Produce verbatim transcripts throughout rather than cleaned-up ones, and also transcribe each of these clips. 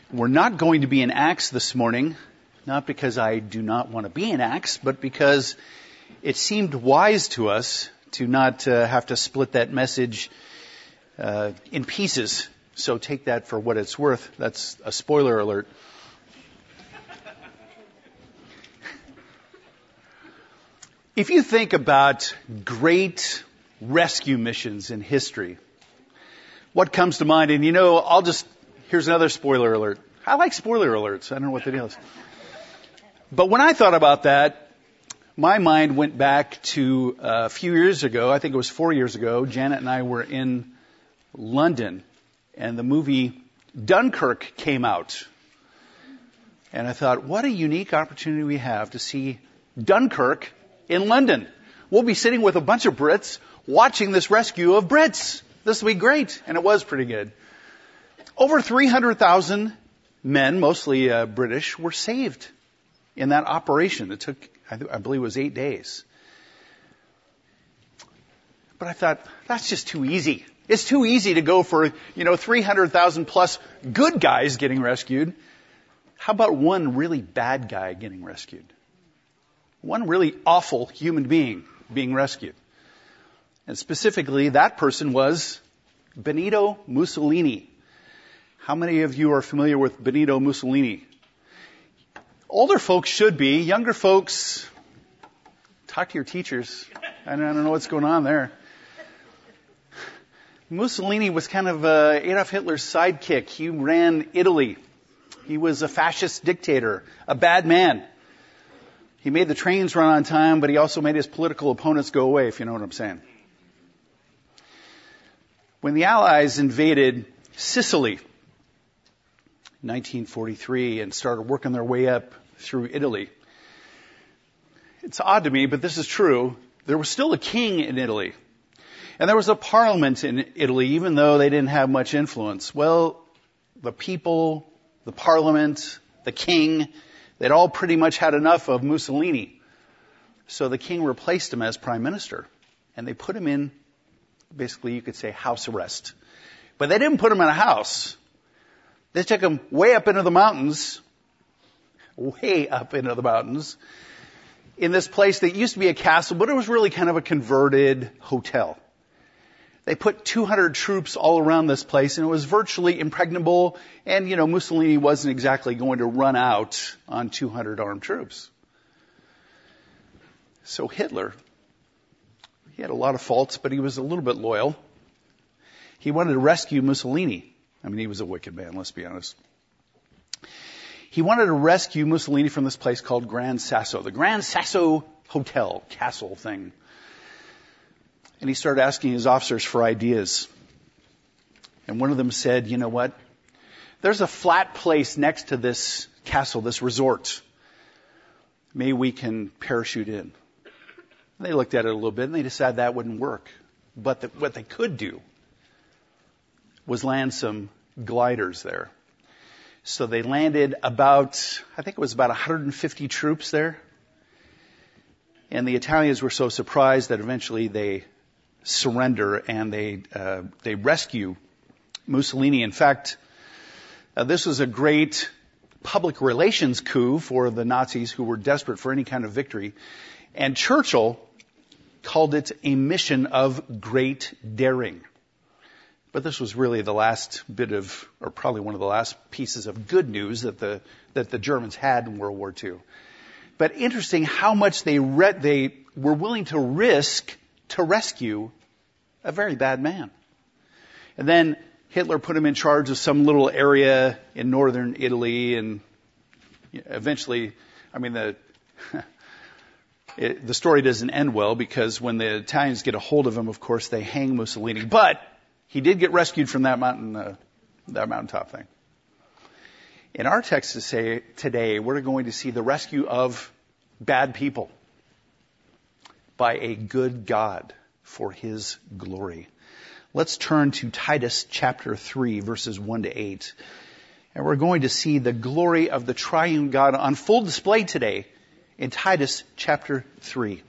We're not going to be in Acts this morning, not because I do not want to be in Acts, but because it seemed wise to us to not uh, have to split that message uh, in pieces. So take that for what it's worth. That's a spoiler alert. If you think about great rescue missions in history, what comes to mind? And you know, I'll just, here's another spoiler alert. I like spoiler alerts. I don't know what the deal is. But when I thought about that, my mind went back to uh, a few years ago. I think it was four years ago. Janet and I were in London, and the movie Dunkirk came out. And I thought, what a unique opportunity we have to see Dunkirk in London. We'll be sitting with a bunch of Brits watching this rescue of Brits. This will be great. And it was pretty good. Over three hundred thousand men, mostly uh, British, were saved in that operation. It took, I, th- I believe it was eight days. But I thought, that's just too easy. It's too easy to go for, you know, three hundred thousand plus good guys getting rescued. How about one really bad guy getting rescued? One really awful human being being rescued. And specifically, that person was Benito Mussolini. How many of you are familiar with Benito Mussolini? Older folks should be. Younger folks, talk to your teachers. I don't, I don't know what's going on there. Mussolini was kind of uh, Adolf Hitler's sidekick. He ran Italy. He was a fascist dictator, a bad man. He made the trains run on time, but he also made his political opponents go away, if you know what I'm saying. When the Allies invaded Sicily in nineteen forty-three and started working their way up through Italy, it's odd to me, but this is true. There was still a king in Italy. And there was a parliament in Italy, even though they didn't have much influence. Well, the people, the parliament, the king, they'd all pretty much had enough of Mussolini. So the king replaced him as prime minister. And they put him in, basically you could say, house arrest. But they didn't put him in a house. They took him way up into the mountains, way up into the mountains, in this place that used to be a castle, but it was really kind of a converted hotel. They put two hundred troops all around this place, and it was virtually impregnable. And, you know, Mussolini wasn't exactly going to run out on two hundred armed troops. So Hitler, he had a lot of faults, but he was a little bit loyal. He wanted to rescue Mussolini. I mean, he was a wicked man, let's be honest. He wanted to rescue Mussolini from this place called Gran Sasso, the Gran Sasso Hotel, castle thing. And he started asking his officers for ideas. And one of them said, you know what? There's a flat place next to this castle, this resort. Maybe we can parachute in. And they looked at it a little bit and they decided that wouldn't work. But the, what they could do was land some gliders there. So they landed about, I think it was about one hundred fifty troops there. And the Italians were so surprised that eventually they surrender and they uh, they rescue Mussolini. In fact, uh, this was a great public relations coup for the Nazis who were desperate for any kind of victory. And Churchill called it a mission of great daring. But this was really the last bit of, or probably one of the last pieces of good news that the that the Germans had in World War Two. But interesting how much they re- they were willing to risk to rescue a very bad man. And then Hitler put him in charge of some little area in northern Italy, and eventually, I mean, the it, the story doesn't end well, because when the Italians get a hold of him, of course, they hang Mussolini. But he did get rescued from that mountain, uh, that mountaintop thing. In our text to say today, we're going to see the rescue of bad people by a good God for His glory. Let's turn to Titus chapter three, verses one to eight. And we're going to see the glory of the triune God on full display today in Titus chapter three.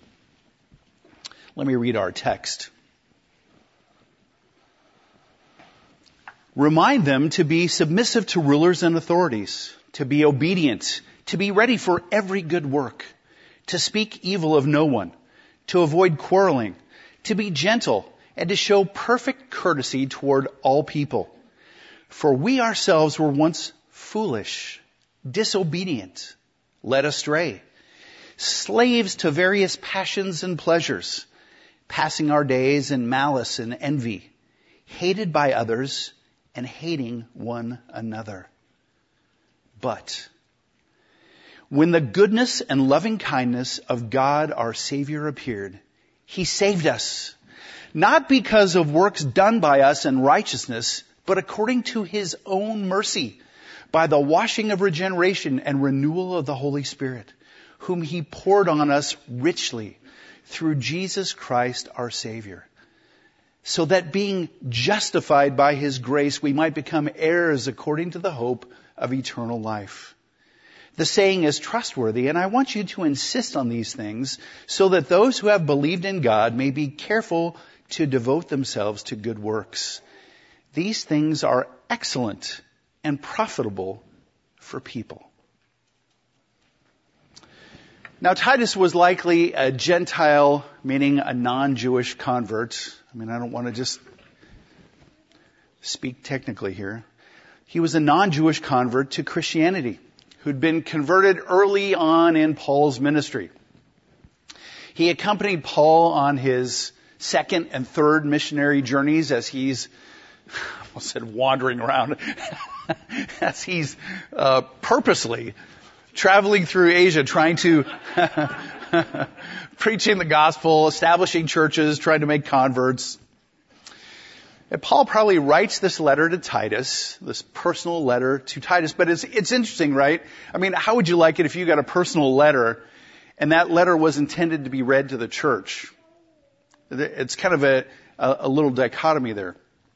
Let me read our text. Remind them to be submissive to rulers and authorities, to be obedient, to be ready for every good work, to speak evil of no one, to avoid quarreling, to be gentle, and to show perfect courtesy toward all people. For we ourselves were once foolish, disobedient, led astray, slaves to various passions and pleasures, passing our days in malice and envy, hated by others and hating one another. But when the goodness and loving kindness of God our Savior appeared, He saved us, not because of works done by us in righteousness, but according to His own mercy, by the washing of regeneration and renewal of the Holy Spirit, whom He poured on us richly through Jesus Christ our Savior, so that being justified by His grace, we might become heirs according to the hope of eternal life. The saying is trustworthy, and I want you to insist on these things so that those who have believed in God may be careful to devote themselves to good works. These things are excellent and profitable for people. Now, Titus was likely a Gentile, meaning a non-Jewish convert. I mean, I don't want to just speak technically here. He was a non-Jewish convert to Christianity who'd been converted early on in Paul's ministry. He accompanied Paul on his second and third missionary journeys as he's, I almost said wandering around, as he's uh, purposely traveling through Asia, trying to preaching the gospel, establishing churches, trying to make converts. And Paul probably writes this letter to Titus, this personal letter to Titus. But it's it's interesting, right? I mean, how would you like it if you got a personal letter and that letter was intended to be read to the church? It's kind of a, a, a little dichotomy there.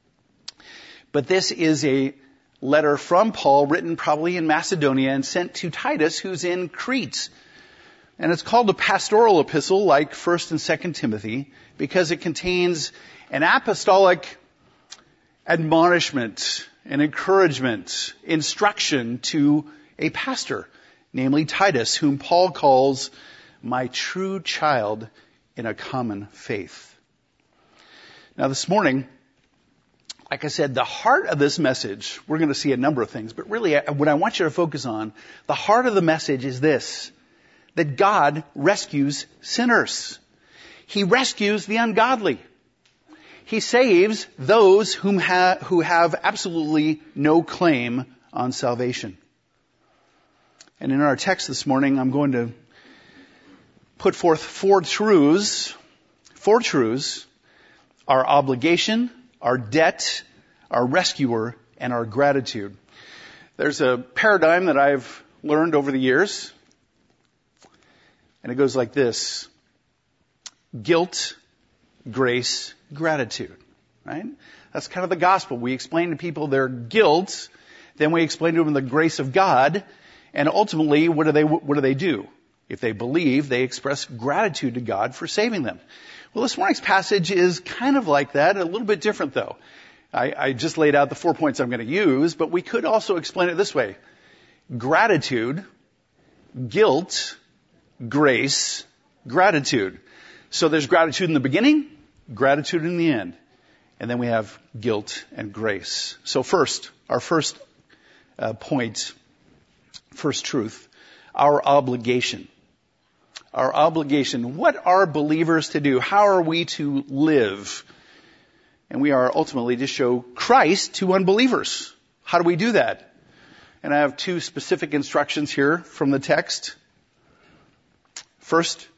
But this is a letter from Paul written probably in Macedonia and sent to Titus, who's in Crete. And it's called a pastoral epistle like First and Second Timothy because it contains an apostolic admonishment and encouragement, instruction to a pastor, namely Titus, whom Paul calls my true child in a common faith. Now this morning, like I said, the heart of this message, we're going to see a number of things, but really what I want you to focus on, the heart of the message is this, that God rescues sinners. He rescues the ungodly. He saves those whom ha- who have absolutely no claim on salvation. And in our text this morning, I'm going to put forth four truths, four truths, our obligation, our debt, our rescuer, and our gratitude. There's a paradigm that I've learned over the years, and it goes like this. Guilt, grace, gratitude, right? That's kind of the gospel. We explain to people their guilt, then we explain to them the grace of God, and ultimately, what do they, what do they do? If they believe, they express gratitude to God for saving them. Well, this morning's passage is kind of like that, a little bit different though. I, I just laid out the four points I'm going to use, but we could also explain it this way. Gratitude, guilt, grace, gratitude. So there's gratitude in the beginning, gratitude in the end. And then we have guilt and grace. So first, our first uh, point, first truth, our obligation. Our obligation. What are believers to do? How are we to live? And we are ultimately to show Christ to unbelievers. How do we do that? And I have two specific instructions here from the text. First,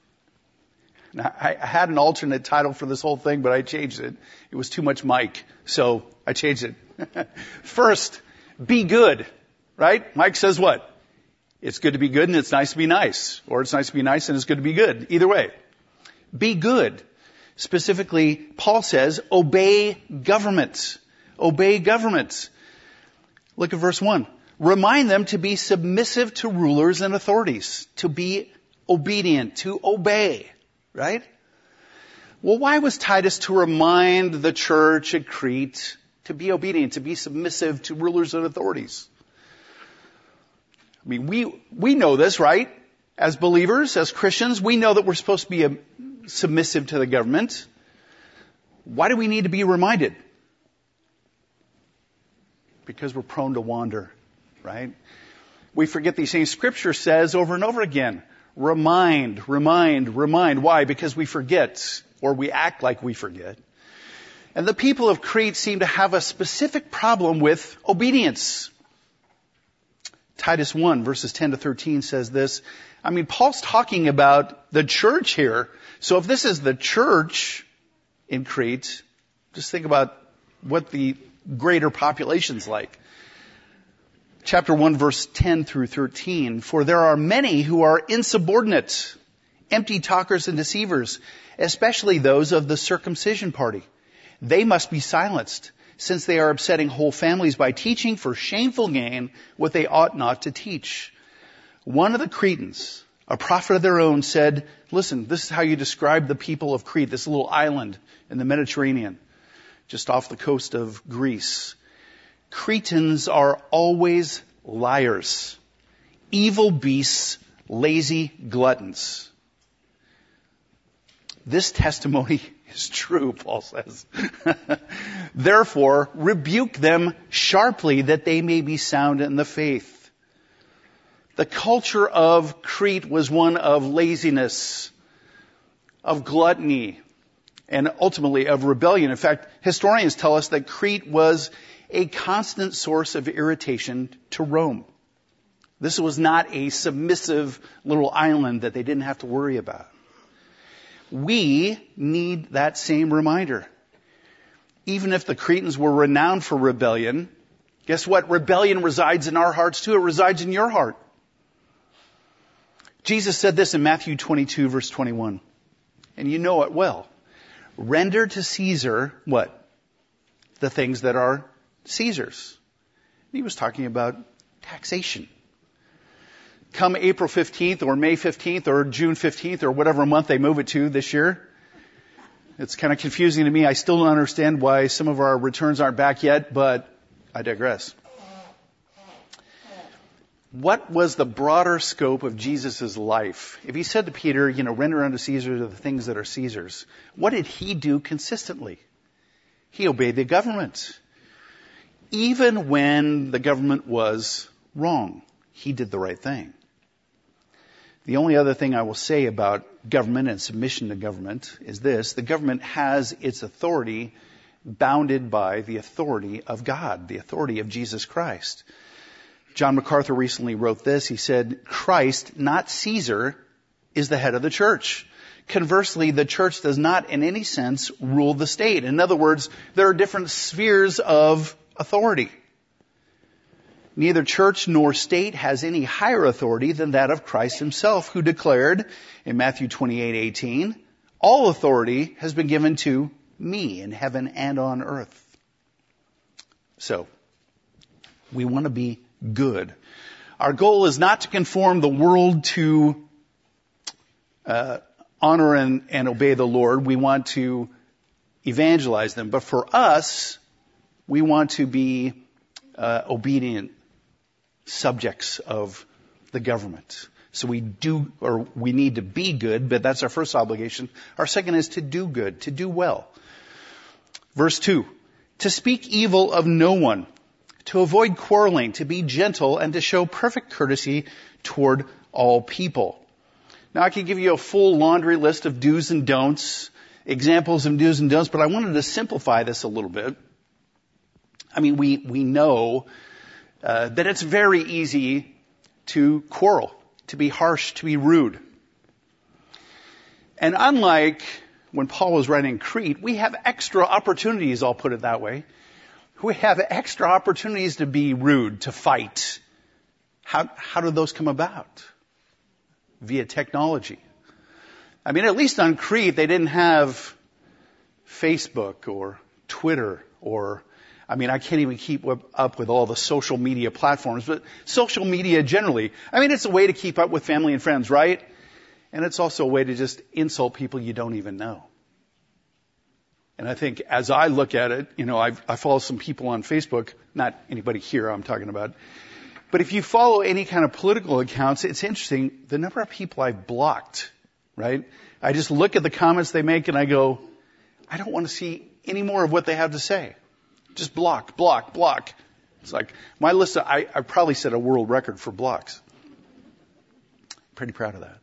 I had an alternate title for this whole thing, but I changed it. It was too much Mike, so I changed it. First, be good, right? Mike says what? It's good to be good and it's nice to be nice. Or it's nice to be nice and it's good to be good. Either way. Be good. Specifically, Paul says, obey government. Obey government. Look at verse one. Remind them to be submissive to rulers and authorities. To be obedient. To obey. Right? Well, why was Titus to remind the church at Crete to be obedient, to be submissive to rulers and authorities. I mean, we, we know this, right? As believers, as Christians, we know that we're supposed to be a, submissive to the government. Why do we need to be reminded? Because we're prone to wander, right? We forget these things. Scripture says over and over again, remind, remind, remind. Why? Because we forget, or we act like we forget. And the people of Crete seem to have a specific problem with obedience. Titus one, verses ten to thirteen says this. I mean, Paul's talking about the church here. So if this is the church in Crete, just think about what the greater population's like. Chapter one, verse ten through thirteen. For there are many who are insubordinate, empty talkers and deceivers, especially those of the circumcision party. They must be silenced, since they are upsetting whole families by teaching for shameful gain what they ought not to teach. One of the Cretans, a prophet of their own, said, listen, this is how you describe the people of Crete, this little island in the Mediterranean, just off the coast of Greece. Cretans are always liars, evil beasts, lazy gluttons. This testimony is true, Paul says. Therefore, rebuke them sharply that they may be sound in the faith. The culture of Crete was one of laziness, of gluttony, and ultimately of rebellion. In fact, historians tell us that Crete was a constant source of irritation to Rome. This was not a submissive little island that they didn't have to worry about. We need that same reminder. Even if the Cretans were renowned for rebellion, guess what? Rebellion resides in our hearts too. It resides in your heart. Jesus said this in Matthew twenty-two, verse twenty-one. And you know it well. Render to Caesar, what? The things that are Caesar's. He was talking about taxation. Come April fifteenth or May fifteenth or June fifteenth or whatever month they move it to this year. It's kind of confusing to me. I still don't understand why some of our returns aren't back yet, but I digress. What was the broader scope of Jesus' life? If he said to Peter, you know, render unto Caesar the things that are Caesar's, what did he do consistently? He obeyed the government. Even when the government was wrong, he did the right thing. The only other thing I will say about government and submission to government is this. The government has its authority bounded by the authority of God, the authority of Jesus Christ. John MacArthur recently wrote this. He said, Christ, not Caesar, is the head of the church. Conversely, the church does not in any sense rule the state. In other words, there are different spheres of authority. Neither church nor state has any higher authority than that of Christ himself, who declared in Matthew twenty-eight eighteen, all authority has been given to me in heaven and on earth. So, we want to be good. Our goal is not to conform the world to uh, honor and, and obey the Lord. We want to evangelize them. But for us, we want to be uh, obedient subjects of the government. So we do, or we need to be good, but that's our first obligation. Our second is to do good, to do well. Verse two, to speak evil of no one, to avoid quarreling, to be gentle, and to show perfect courtesy toward all people. Now I could give you a full laundry list of do's and don'ts, examples of do's and don'ts, but I wanted to simplify this a little bit. I mean, we, we know uh, that it's very easy to quarrel, to be harsh, to be rude. And unlike when Paul was writing Crete, we have extra opportunities, I'll put it that way. We have extra opportunities to be rude, to fight. How, how do those come about? Via technology. I mean, at least on Crete, they didn't have Facebook or Twitter or, I mean, I can't even keep up with all the social media platforms, but social media generally, I mean, it's a way to keep up with family and friends, right? And it's also a way to just insult people you don't even know. And I think as I look at it, you know, I've, I follow some people on Facebook, not anybody here I'm talking about. But if you follow any kind of political accounts, it's interesting, the number of people I've blocked, right? I just look at the comments they make and I go, I don't want to see any more of what they have to say. Just block, block, block. It's like my list of, I, I probably set a world record for blocks. Pretty proud of that.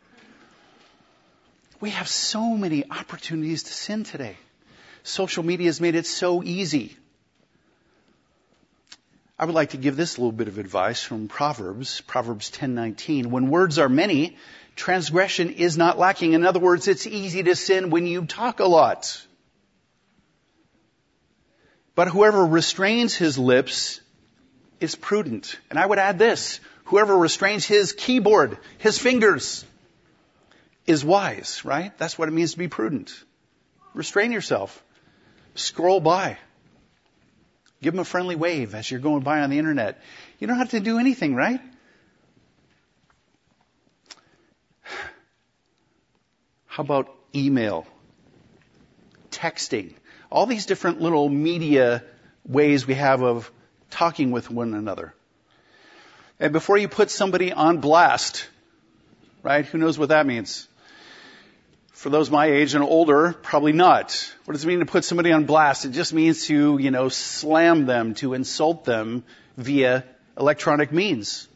We have so many opportunities to sin today. Social media has made it so easy. I would like to give this little bit of advice from Proverbs, Proverbs ten nineteen. When words are many, transgression is not lacking. In other words, it's easy to sin when you talk a lot. But whoever restrains his lips is prudent. And I would add this, whoever restrains his keyboard, his fingers, is wise, right? That's what it means to be prudent. Restrain yourself. Scroll by. Give them a friendly wave as you're going by on the internet. You don't have to do anything, right? How about email, texting, all these different little media ways we have of talking with one another. And before you put somebody on blast, right? Who knows what that means? For those my age and older, probably not. What does it mean to put somebody on blast? It just means to, you know, slam them, to insult them via electronic means.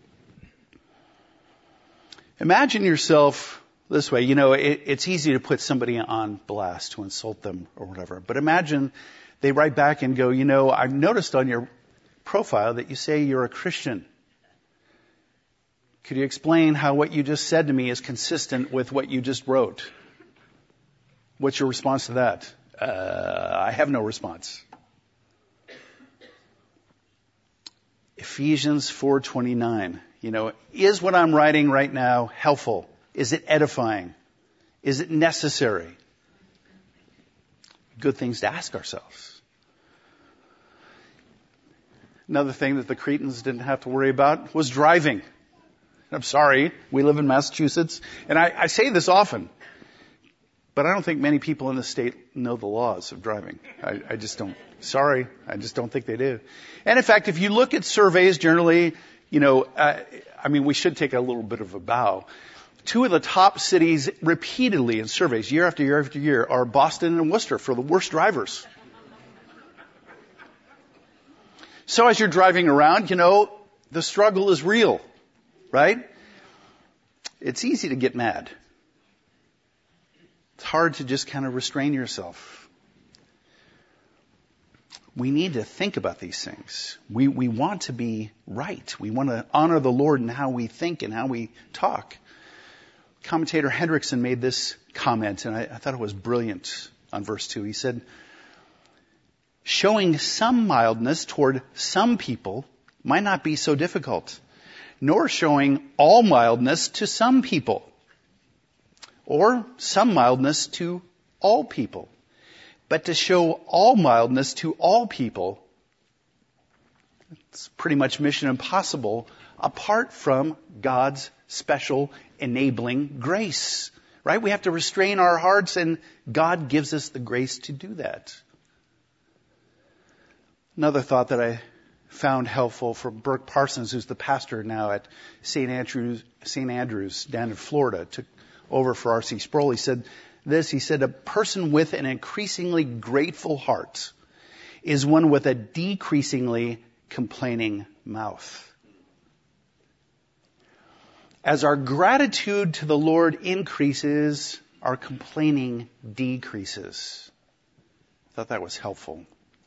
Imagine yourself this way. You know, it, it's easy to put somebody on blast, to insult them or whatever. But imagine they write back and go, you know, I've noticed on your profile that you say you're a Christian. Could you explain how what you just said to me is consistent with what you just wrote? What's your response to that? Uh, I have no response. Ephesians four twenty-nine. You know, is what I'm writing right now helpful? Is it edifying? Is it necessary? Good things to ask ourselves. Another thing that the Cretans didn't have to worry about was driving. I'm sorry, we live in Massachusetts, and I, I say this often, but I don't think many people in the state know the laws of driving. I, I just don't. Sorry, I just don't think they do. And in fact, if you look at surveys generally, you know, uh, I mean, we should take a little bit of a bow. Two of the top cities repeatedly in surveys, year after year after year, are Boston and Worcester for the worst drivers. So as you're driving around, you know, the struggle is real. Right? It's easy to get mad. It's hard to just kind of restrain yourself. We need to think about these things. We, we want to be right. We want to honor the Lord in how we think and how we talk. Commentator Hendrickson made this comment, and I, I thought it was brilliant on verse two. He said, showing some mildness toward some people might not be so difficult, nor showing all mildness to some people, or some mildness to all people. But to show all mildness to all people, it's pretty much mission impossible apart from God's special enabling grace. Right? We have to restrain our hearts, and God gives us the grace to do that. Another thought that I found helpful from Burke Parsons, who's the pastor now at Saint Andrews, Saint Andrews down in Florida, took over for R C Sproul. He said this, he said, a person with an increasingly grateful heart is one with a decreasingly complaining mouth. As our gratitude to the Lord increases, our complaining decreases. I thought that was helpful.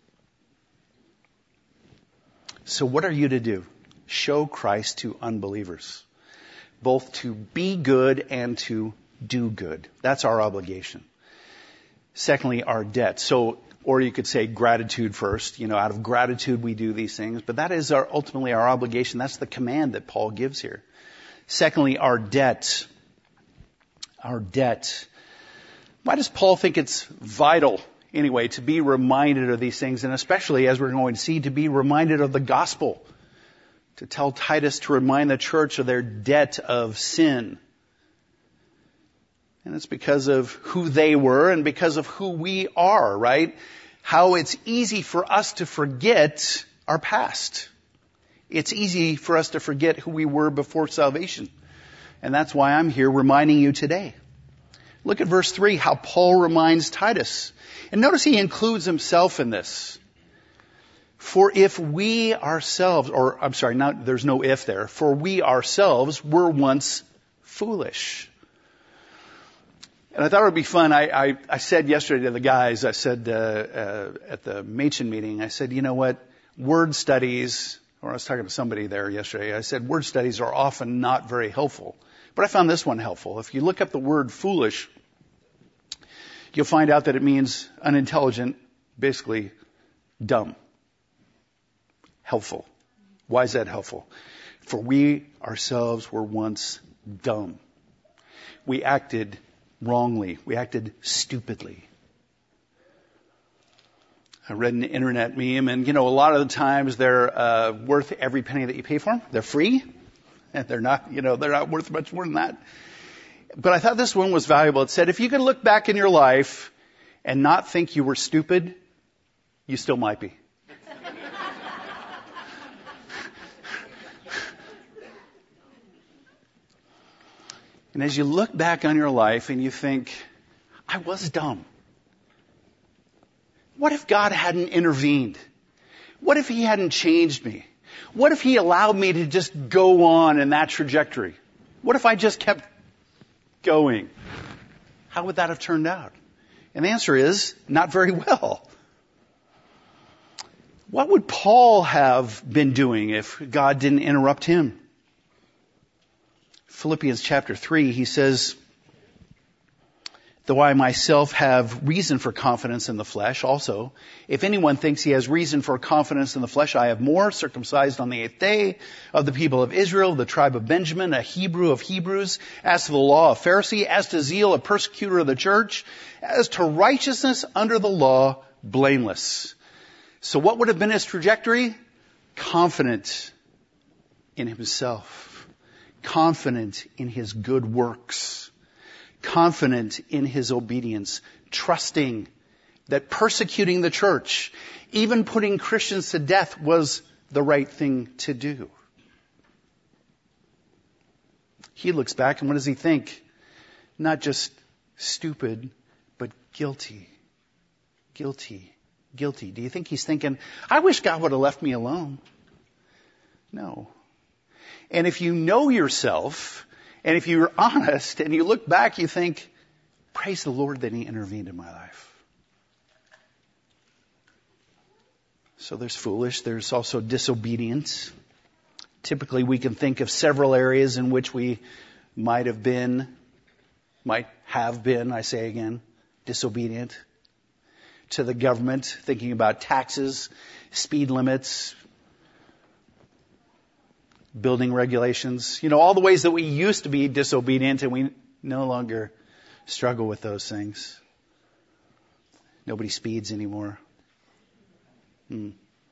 So what are you to do? Show Christ to unbelievers, both to be good and to do good. That's our obligation. Secondly, our debt. So, or you could say gratitude first. You know, out of gratitude we do these things, but that is our, ultimately our obligation. That's the command that Paul gives here. Secondly, our debt. Our debt. Why does Paul think it's vital, anyway, to be reminded of these things, and especially, as we're going to see, to be reminded of the gospel, to tell Titus to remind the church of their debt of sin? And it's because of who they were and because of who we are, right? How it's easy for us to forget our past. It's easy for us to forget who we were before salvation. And that's why I'm here reminding you today. Look at verse three, how Paul reminds Titus. And notice he includes himself in this. For if we ourselves, or I'm sorry, not, there's no if there. For we ourselves were once foolish. And I thought it would be fun. I, I, I said yesterday to the guys, I said uh, uh, at the Machen meeting, I said, you know what, word studies, or I was talking to somebody there yesterday, I said word studies are often not very helpful. But I found this one helpful. If you look up the word foolish, you'll find out that it means unintelligent, basically dumb. Helpful. Why is that helpful? For we ourselves were once dumb. We acted wrongly. We acted stupidly. I read an internet meme, and you know, a lot of the times they're uh, worth every penny that you pay for them. They're free, and they're not, you know, they're not worth much more than that. But I thought this one was valuable. It said, if you could look back in your life and not think you were stupid, you still might be. And as you look back on your life and you think, I was dumb. What if God hadn't intervened? What if He hadn't changed me? What if He allowed me to just go on in that trajectory? What if I just kept going? How would that have turned out? And the answer is, not very well. What would Paul have been doing if God didn't interrupt him? Philippians chapter three, he says, though I myself have reason for confidence in the flesh also, if anyone thinks he has reason for confidence in the flesh, I have more, circumcised on the eighth day, of the people of Israel, the tribe of Benjamin, a Hebrew of Hebrews, as to the law, a Pharisee, as to zeal, a persecutor of the church, as to righteousness under the law, blameless. So what would have been his trajectory? Confident in himself. Confident in his good works. Confident in his obedience. Trusting that persecuting the church, even putting Christians to death, was the right thing to do. He looks back and what does he think? Not just stupid, but guilty. Guilty. Guilty. Do you think he's thinking, I wish God would have left me alone? No. And if you know yourself, and if you're honest, and you look back, you think, praise the Lord that He intervened in my life. So there's foolish, there's also disobedience. Typically we can think of several areas in which we might have been, might have been, I say again, disobedient to the government, thinking about taxes, speed limits, building regulations, you know, all the ways that we used to be disobedient and we no longer struggle with those things. Nobody speeds anymore. Hmm.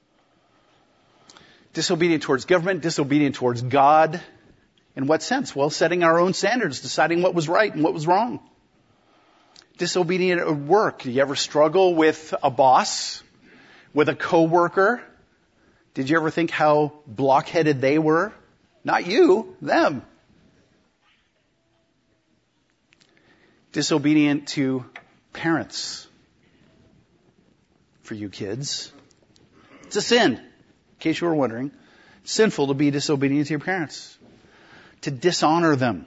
Disobedient towards government, disobedient towards God. In what sense? Well, setting our own standards, deciding what was right and what was wrong. Disobedient at work. Do you ever struggle with a boss, with a coworker? Did you ever think how blockheaded they were? Not you, them. Disobedient to parents. For you kids. It's a sin, in case you were wondering. It's sinful to be disobedient to your parents. To dishonor them.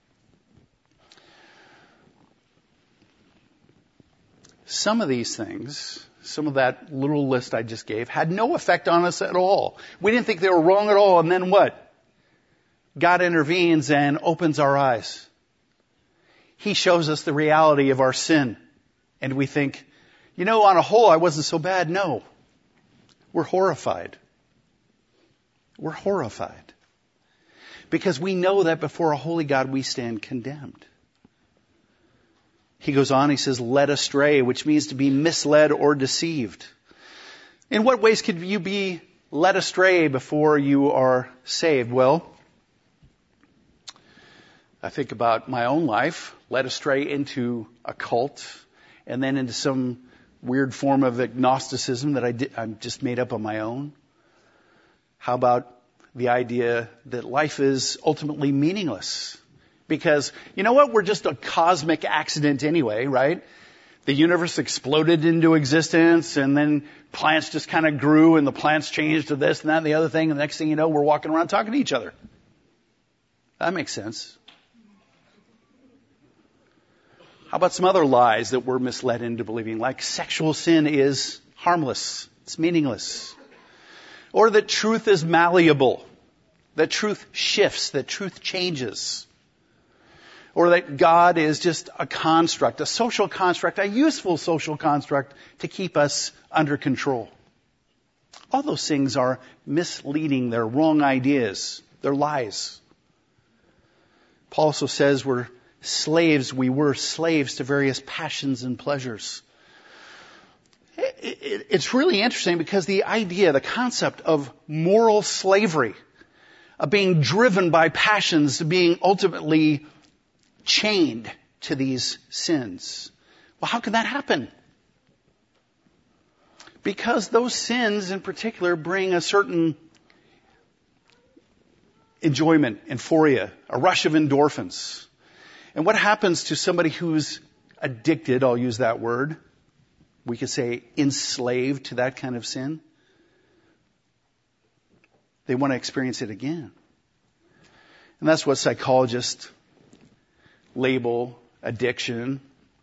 Some of these things, some of that little list I just gave, had no effect on us at all. We didn't think they were wrong at all. And then what? God intervenes and opens our eyes. He shows us the reality of our sin. And we think, you know, on a whole, I wasn't so bad. No. We're horrified. We're horrified. Because we know that before a holy God, we stand condemned. He goes on, he says, led astray, which means to be misled or deceived. In what ways could you be led astray before you are saved? Well, I think about my own life, led astray into a cult, and then into some weird form of agnosticism that I did, I'm just made up on my own. How about the idea that life is ultimately meaningless? Because, you know what? We're just a cosmic accident anyway, right? The universe exploded into existence, and then plants just kind of grew, and the plants changed to this and that and the other thing, and the next thing you know, we're walking around talking to each other. That makes sense. How about some other lies that we're misled into believing, like sexual sin is harmless, it's meaningless. Or that truth is malleable, that truth shifts, that truth changes. Or that God is just a construct, a social construct, a useful social construct to keep us under control. All those things are misleading. They're wrong ideas. They're lies. Paul also says we're slaves. We were slaves to various passions and pleasures. It's really interesting because the idea, the concept of moral slavery, of being driven by passions, being ultimately chained to these sins. Well, how can that happen? Because those sins in particular bring a certain enjoyment, euphoria, a rush of endorphins. And what happens to somebody who's addicted, I'll use that word, we could say enslaved to that kind of sin? They want to experience it again. And that's what psychologists label addiction.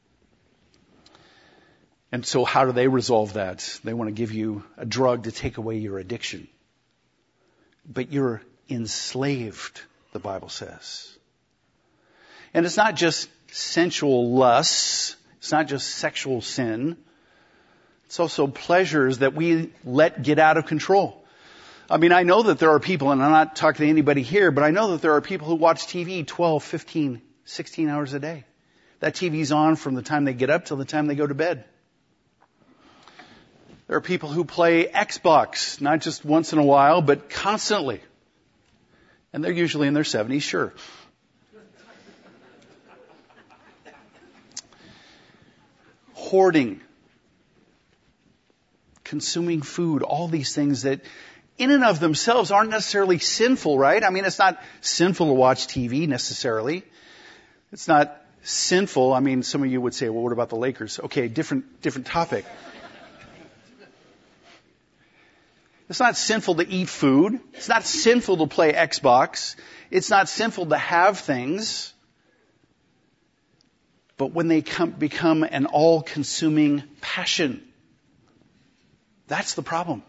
And so how do they resolve that? They want to give you a drug to take away your addiction. But you're enslaved, the Bible says. And it's not just sensual lusts. It's not just sexual sin. It's also pleasures that we let get out of control. I mean, I know that there are people, and I'm not talking to anybody here, but I know that there are people who watch T V twelve, fifteen, sixteen hours a day. That T V's on from the time they get up till the time they go to bed. There are people who play Xbox, not just once in a while, but constantly. And they're usually in their seventies, sure. Hoarding. Consuming food. All these things that in and of themselves aren't necessarily sinful, right? I mean, it's not sinful to watch T V necessarily. It's not sinful. I mean, some of you would say, well, what about the Lakers? Okay, different, different topic. It's not sinful to eat food. It's not sinful to play Xbox. It's not sinful to have things. But when they come, become an all-consuming passion, that's the problem.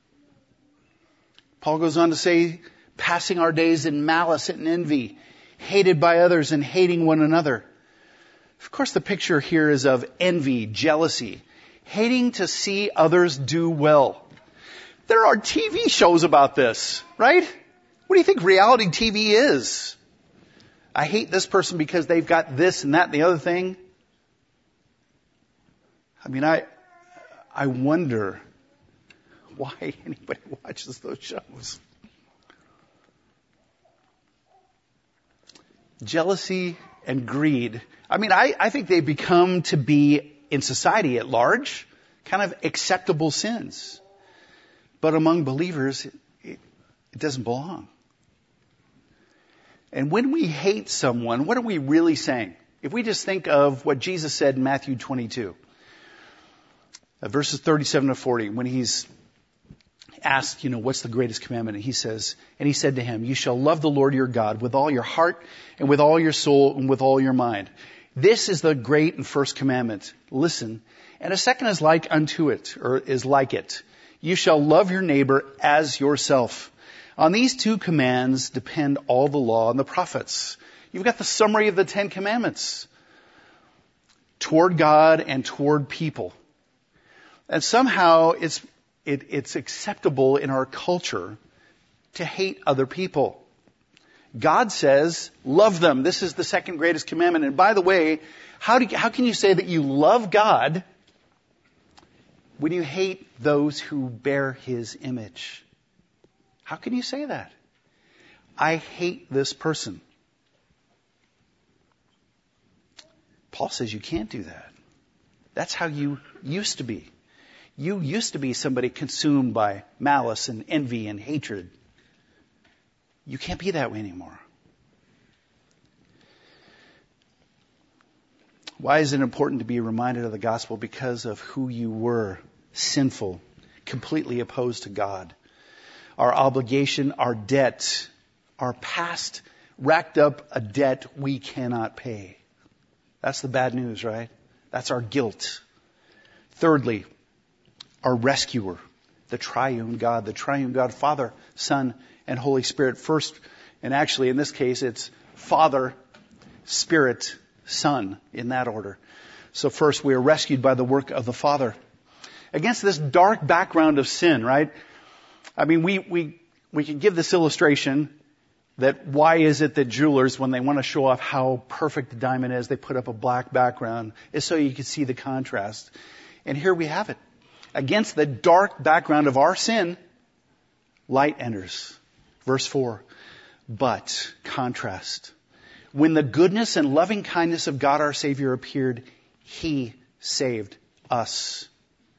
Paul goes on to say, passing our days in malice and envy, hated by others and hating one another. Of course, the picture here is of envy, jealousy, hating to see others do well. There are T V shows about this, right? What do you think reality T V is? I hate this person because they've got this and that and the other thing. I mean, I, I wonder why anybody watches those shows. Jealousy and greed. I mean, I, I think they become to be, in society at large, kind of acceptable sins. But among believers, it, it, it doesn't belong. And when we hate someone, what are we really saying? If we just think of what Jesus said in Matthew twenty-two, uh, verses thirty-seven to forty, when he's asked, you know, what's the greatest commandment? And he says, and he said to him, you shall love the Lord your God with all your heart and with all your soul and with all your mind. This is the great and first commandment. Listen. And a second is like unto it, or is like it. You shall love your neighbor as yourself. On these two commands depend all the law and the prophets. You've got the summary of the Ten Commandments. Toward God and toward people. And somehow it's It, it's acceptable in our culture to hate other people. God says, love them. This is the second greatest commandment. And by the way, how, do you, how can you say that you love God when you hate those who bear His image? How can you say that? I hate this person. Paul says you can't do that. That's how you used to be. You used to be somebody consumed by malice and envy and hatred. You can't be that way anymore. Why is it important to be reminded of the gospel? Because of who you were, sinful, completely opposed to God. Our obligation, our debt, our past racked up a debt we cannot pay. That's the bad news, right? That's our guilt. Thirdly, our rescuer, the triune God, the triune God, Father, Son, and Holy Spirit. First, and actually in this case, it's Father, Spirit, Son, in that order. So first, we are rescued by the work of the Father. Against this dark background of sin, right? I mean, we, we, we can give this illustration that why is it that jewelers, when they want to show off how perfect the diamond is, they put up a black background, is so you can see the contrast. And here we have it. Against the dark background of our sin, light enters. Verse four. But, contrast. When the goodness and loving kindness of God our Savior appeared, He saved us.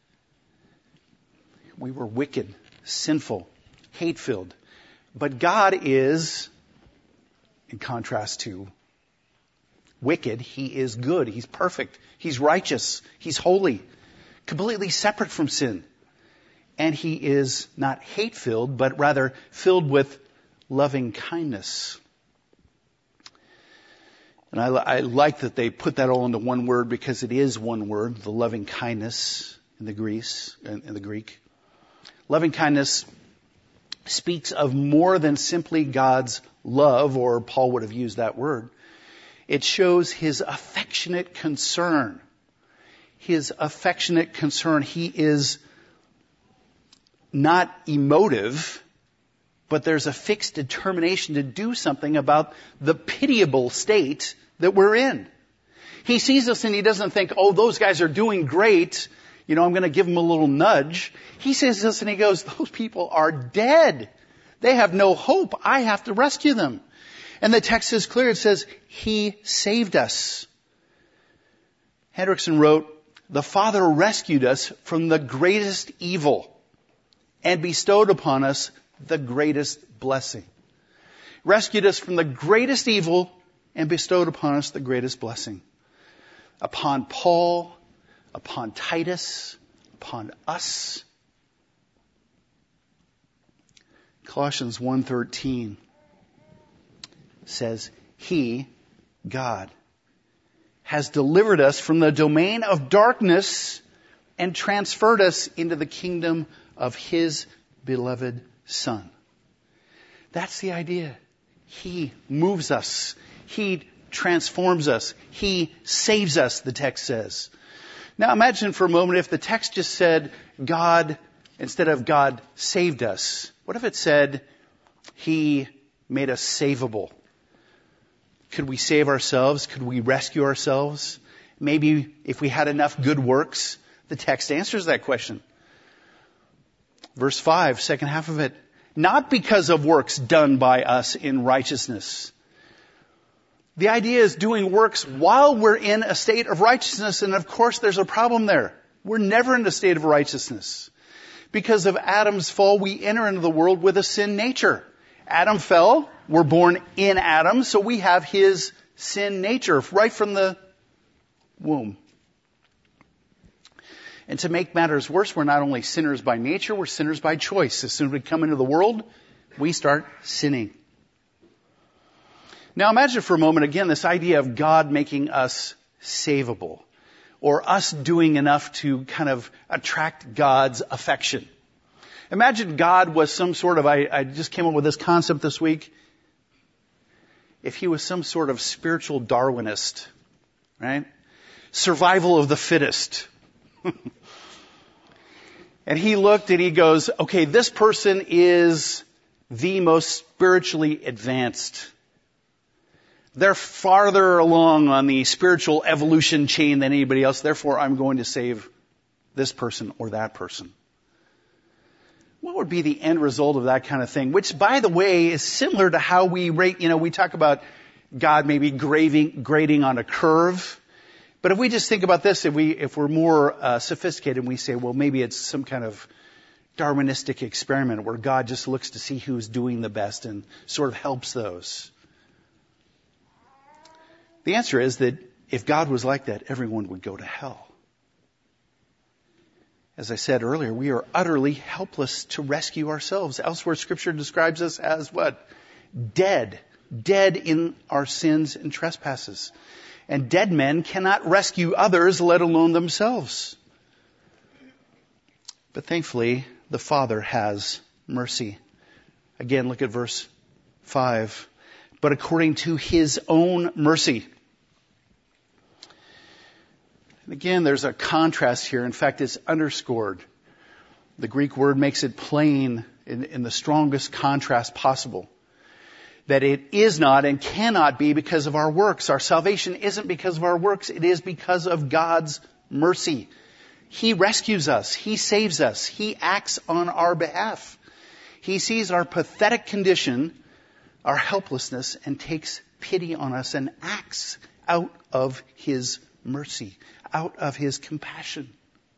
We were wicked, sinful, hate-filled. But God is, in contrast to wicked, He is good. He's perfect. He's righteous. He's holy. Completely separate from sin. And He is not hate-filled, but rather filled with loving kindness. And I, I like that they put that all into one word because it is one word, the loving kindness in the Greece, in, in the Greek. Loving kindness speaks of more than simply God's love, or Paul would have used that word. It shows His affectionate concern. His affectionate concern. He is not emotive, but there's a fixed determination to do something about the pitiable state that we're in. He sees us and He doesn't think, oh, those guys are doing great. You know, I'm going to give them a little nudge. He sees us and He goes, those people are dead. They have no hope. I have to rescue them. And the text is clear. It says, He saved us. Hendrickson wrote, the Father rescued us from the greatest evil and bestowed upon us the greatest blessing. Rescued us from the greatest evil and bestowed upon us the greatest blessing. Upon Paul, upon Titus, upon us. Colossians one thirteen says, He, God, has delivered us from the domain of darkness and transferred us into the kingdom of His beloved Son. That's the idea. He moves us. He transforms us. He saves us, the text says. Now imagine for a moment if the text just said, God, instead of God saved us. What if it said, He made us savable? Could we save ourselves? Could we rescue ourselves? Maybe if we had enough good works. The text answers that question. Verse five, second half of it. Not because of works done by us in righteousness. The idea is doing works while we're in a state of righteousness. And of course there's a problem there. We're never in a state of righteousness. Because of Adam's fall, we enter into the world with a sin nature. Adam fell. We're born in Adam. So we have his sin nature right from the womb. And to make matters worse, we're not only sinners by nature, we're sinners by choice. As soon as we come into the world, we start sinning. Now imagine for a moment, again, this idea of God making us savable, or us doing enough to kind of attract God's affection. Imagine God was some sort of, I, I just came up with this concept this week, if He was some sort of spiritual Darwinist, right? Survival of the fittest. And He looked and He goes, okay, this person is the most spiritually advanced. They're farther along on the spiritual evolution chain than anybody else. Therefore, I'm going to save this person or that person. What would be the end result of that kind of thing? Which, by the way, is similar to how we rate, you know, we talk about God maybe grading, grading on a curve. But if we just think about this, if we, if we're more uh, sophisticated and we say, well, maybe it's some kind of Darwinistic experiment where God just looks to see who's doing the best and sort of helps those. The answer is that if God was like that, everyone would go to hell. As I said earlier, we are utterly helpless to rescue ourselves. Elsewhere, Scripture describes us as what? Dead. Dead in our sins and trespasses. And dead men cannot rescue others, let alone themselves. But thankfully, the Father has mercy. Again, look at verse five. But according to His own mercy. And again, there's a contrast here. In fact, it's underscored. The Greek word makes it plain in, in the strongest contrast possible. That it is not and cannot be because of our works. Our salvation isn't because of our works. It is because of God's mercy. He rescues us. He saves us. He acts on our behalf. He sees our pathetic condition, our helplessness, and takes pity on us and acts out of His mercy, out of His compassion.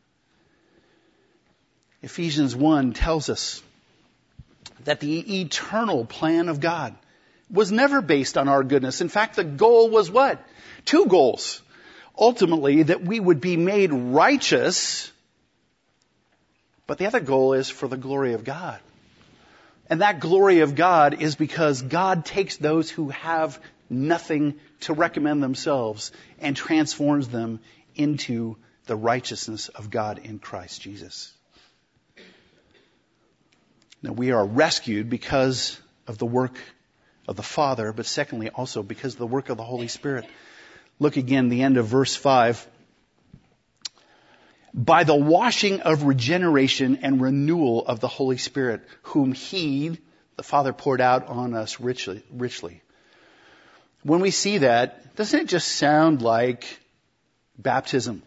Ephesians one tells us that the eternal plan of God was never based on our goodness. In fact, the goal was what? Two goals. Ultimately, that we would be made righteous. But the other goal is for the glory of God. And that glory of God is because God takes those who have nothing to recommend themselves and transforms them into the righteousness of God in Christ Jesus. Now, we are rescued because of the work of the Father, but secondly also because of the work of the Holy Spirit. Look again, the end of verse five. By the washing of regeneration and renewal of the Holy Spirit, whom He, the Father, poured out on us richly. richly. When we see that, doesn't it just sound like baptism?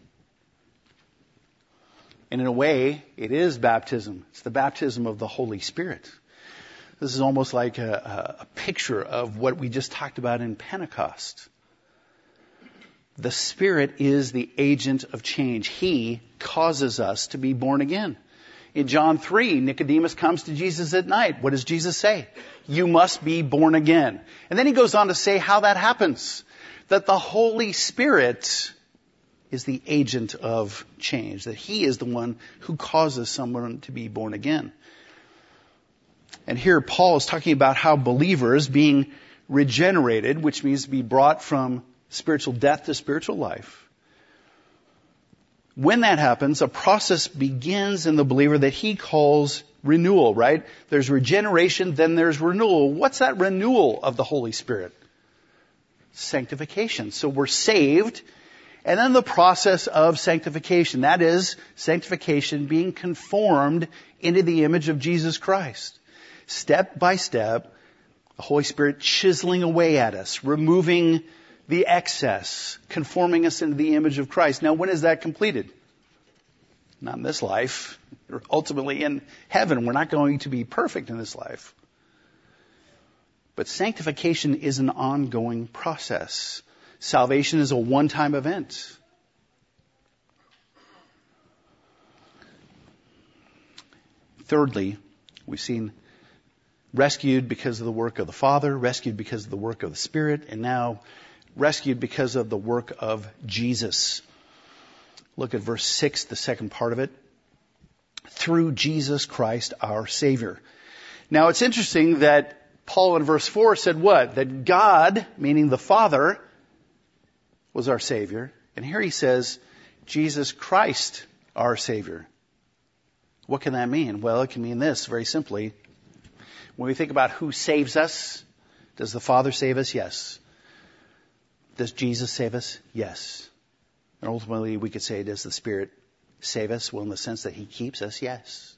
And in a way, it is baptism. It's the baptism of the Holy Spirit. This is almost like a, a picture of what we just talked about in Pentecost. The Spirit is the agent of change. He causes us to be born again. In John three, Nicodemus comes to Jesus at night. What does Jesus say? You must be born again. And then He goes on to say how that happens. That the Holy Spirit is the agent of change. That He is the one who causes someone to be born again. And here Paul is talking about how believers being regenerated, which means to be brought from spiritual death to spiritual life. When that happens, a process begins in the believer that he calls renewal, right? There's regeneration, then there's renewal. What's that renewal of the Holy Spirit? Sanctification. So we're saved, and then the process of sanctification. That is, sanctification being conformed into the image of Jesus Christ. Step by step, the Holy Spirit chiseling away at us, removing the excess, conforming us into the image of Christ. Now, when is that completed? Not in this life. Ultimately in heaven. We're not going to be perfect in this life. But sanctification is an ongoing process. Salvation is a one-time event. Thirdly, we've seen rescued because of the work of the Father, rescued because of the work of the Spirit, and now rescued because of the work of Jesus. Look at verse six, the second part of it. Through Jesus Christ our Savior. Now it's interesting that Paul in verse four said what? That God, meaning the Father, was our Savior. And here he says, Jesus Christ our Savior. What can that mean? Well, it can mean this, very simply. When we think about who saves us, does the Father save us? Yes. Does Jesus save us? Yes. And ultimately we could say, does the Spirit save us? Well, in the sense that He keeps us? Yes.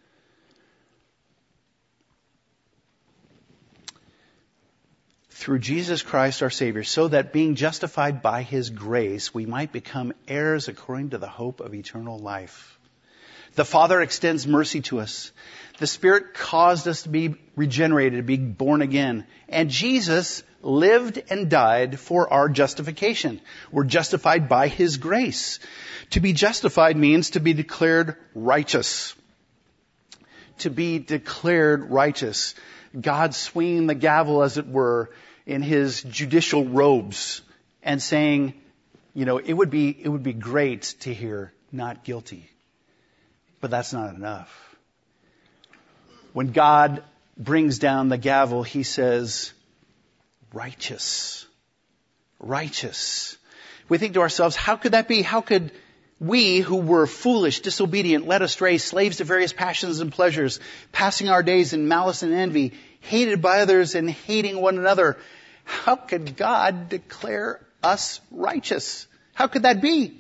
Through Jesus Christ our Savior, so that being justified by His grace, we might become heirs according to the hope of eternal life. The Father extends mercy to us. The Spirit caused us to be regenerated, to be born again. And Jesus lived and died for our justification. We're justified by His grace. To be justified means to be declared righteous. To be declared righteous. God swinging the gavel, as it were, in His judicial robes and saying, you know, it would be, it would be great to hear not guilty. But that's not enough. When God brings down the gavel, He says, righteous. Righteous. We think to ourselves, how could that be? How could we, who were foolish, disobedient, led astray, slaves to various passions and pleasures, passing our days in malice and envy, hated by others and hating one another, how could God declare us righteous? How could that be?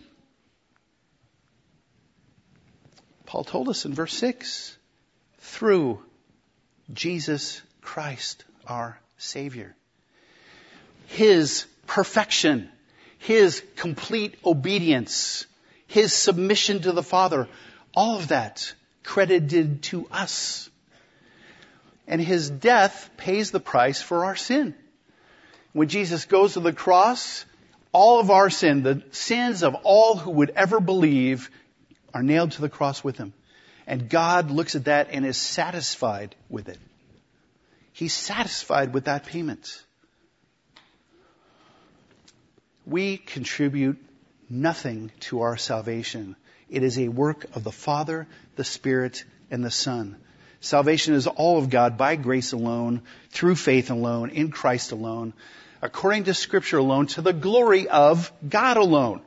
Paul told us in verse six, through Jesus Christ, our Savior. His perfection, His complete obedience, His submission to the Father, all of that credited to us. And His death pays the price for our sin. When Jesus goes to the cross, all of our sin, the sins of all who would ever believe, are nailed to the cross with Him. And God looks at that and is satisfied with it. He's satisfied with that payment. We contribute nothing to our salvation. It is a work of the Father, the Spirit, and the Son. Salvation is all of God by grace alone, through faith alone, in Christ alone, according to Scripture alone, to the glory of God alone.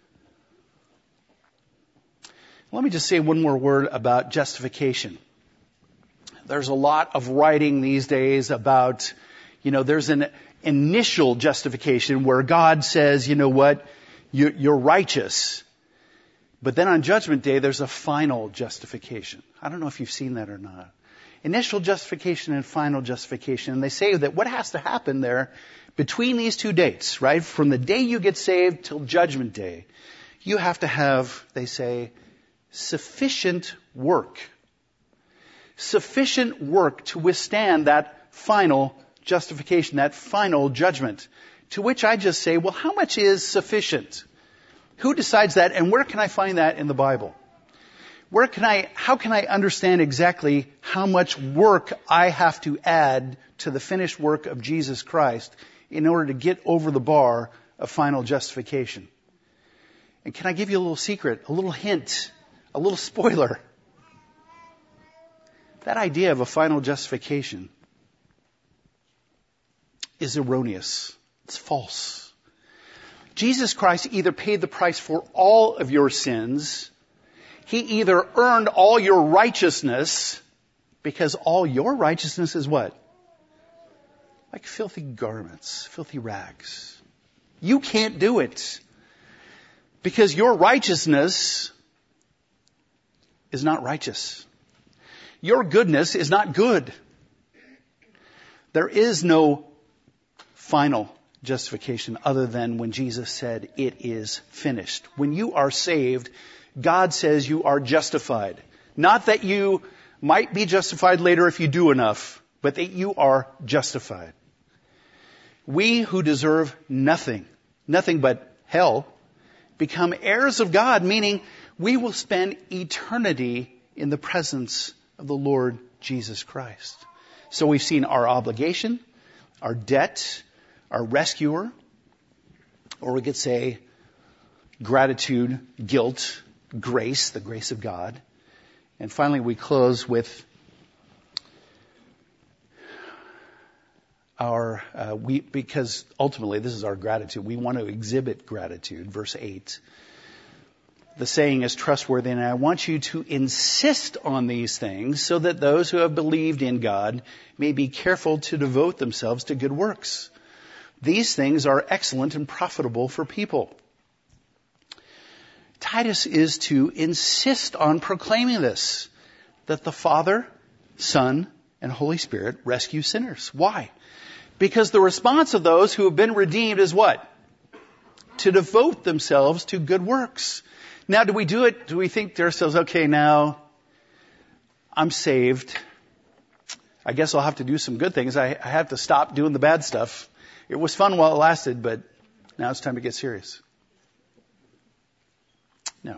Let me just say one more word about justification. There's a lot of writing these days about, you know, there's an initial justification where God says, you know what, you're righteous. But then on Judgment Day, there's a final justification. I don't know if you've seen that or not. Initial justification and final justification. And they say that what has to happen there between these two dates, right, from the day you get saved till Judgment Day, you have to have, they say, sufficient work. Sufficient work to withstand that final justification, that final judgment. To which I just say, well, how much is sufficient? Who decides that, and where can I find that in the Bible? Where can I, how can I understand exactly how much work I have to add to the finished work of Jesus Christ in order to get over the bar of final justification? And can I give you a little secret, a little hint, a little spoiler? That idea of a final justification is erroneous. It's false. Jesus Christ either paid the price for all of your sins, He either earned all your righteousness, because all your righteousness is what? Like filthy garments, filthy rags. You can't do it. Because your righteousness is not righteous. Your goodness is not good. There is no final justification other than when Jesus said, it is finished. When you are saved, God says you are justified. Not that you might be justified later if you do enough, but that you are justified. We who deserve nothing, nothing but hell, become heirs of God, meaning we will spend eternity in the presence of the Lord Jesus Christ. So we've seen our obligation, our debt, our rescuer, or we could say gratitude, guilt, grace, the grace of God. And finally we close with our, uh, we, because ultimately this is our gratitude. We want to exhibit gratitude. Verse eight. The saying is trustworthy, and I want you to insist on these things so that those who have believed in God may be careful to devote themselves to good works. These things are excellent and profitable for people. Titus is to insist on proclaiming this, that the Father, Son, and Holy Spirit rescue sinners. Why? Because the response of those who have been redeemed is what? To devote themselves to good works. Now, do we do it? Do we think to ourselves, okay, now I'm saved. I guess I'll have to do some good things. I, I have to stop doing the bad stuff. It was fun while it lasted, but now it's time to get serious. No.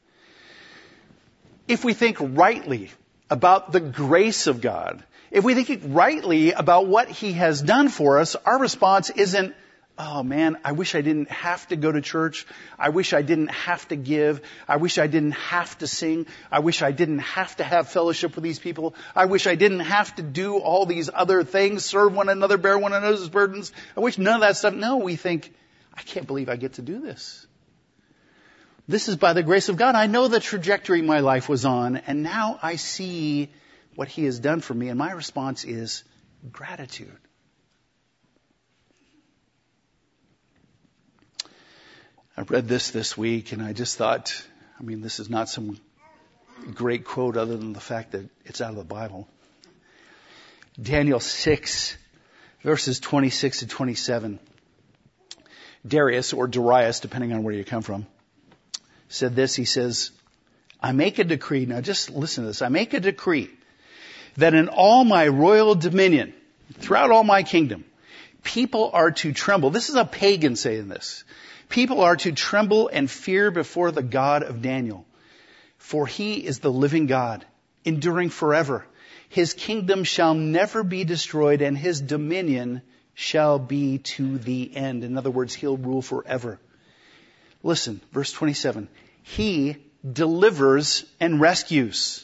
If we think rightly about the grace of God, if we think rightly about what He has done for us, our response isn't, oh man, I wish I didn't have to go to church. I wish I didn't have to give. I wish I didn't have to sing. I wish I didn't have to have fellowship with these people. I wish I didn't have to do all these other things, serve one another, bear one another's burdens. I wish none of that stuff. No, we think, I can't believe I get to do this. This is by the grace of God. I know the trajectory my life was on, and now I see what He has done for me, and my response is gratitude. I read this this week, and I just thought, I mean, this is not some great quote other than the fact that it's out of the Bible. Daniel six, verses twenty-six to twenty-seven. Darius, or Darius, depending on where you come from, said this. He says, I make a decree. Now just listen to this. I make a decree that in all my royal dominion, throughout all my kingdom, people are to tremble. This is a pagan saying this. People are to tremble and fear before the God of Daniel. For He is the living God, enduring forever. His kingdom shall never be destroyed, and His dominion shall be to the end. In other words, He'll rule forever. Listen, verse twenty-seven. He delivers and rescues.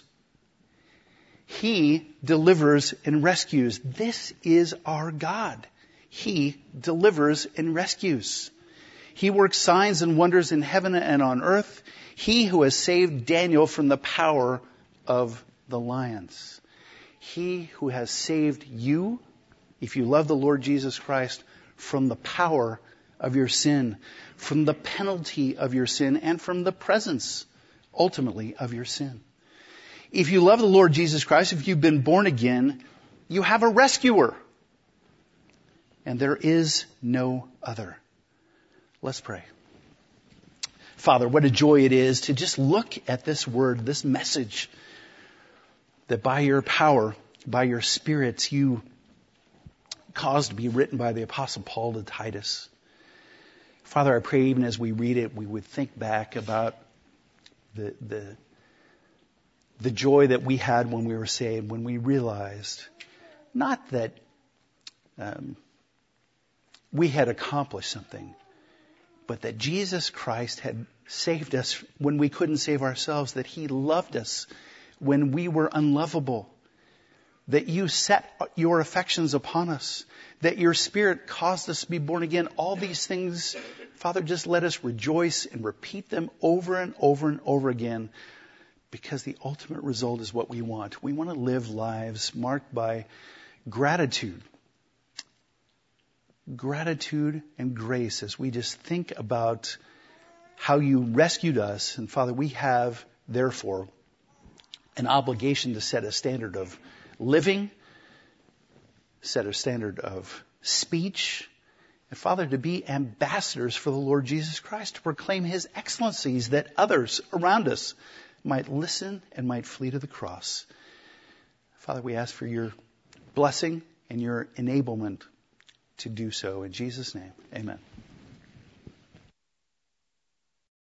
He delivers and rescues. This is our God. He delivers and rescues. He works signs and wonders in heaven and on earth. He who has saved Daniel from the power of the lions. He who has saved you, if you love the Lord Jesus Christ, from the power of your sin, from the penalty of your sin, and from the presence, ultimately, of your sin. If you love the Lord Jesus Christ, if you've been born again, you have a rescuer. And there is no other. Let's pray. Father, what a joy it is to just look at this word, this message, that by your power, by your spirits, you caused to be written by the Apostle Paul to Titus. Father, I pray even as we read it, we would think back about the, the, the joy that we had when we were saved, when we realized not that um, we had accomplished something, but that Jesus Christ had saved us when we couldn't save ourselves, that He loved us when we were unlovable, that you set your affections upon us, that your Spirit caused us to be born again. All these things, Father, just let us rejoice and repeat them over and over and over again, because the ultimate result is what we want. We want to live lives marked by gratitude. Gratitude and grace as we just think about how you rescued us. And Father, we have, therefore, an obligation to set a standard of living, set a standard of speech, and Father, to be ambassadors for the Lord Jesus Christ, to proclaim His excellencies, that others around us might listen and might flee to the cross. Father, we ask for your blessing and your enablement to do so. In Jesus' name, amen.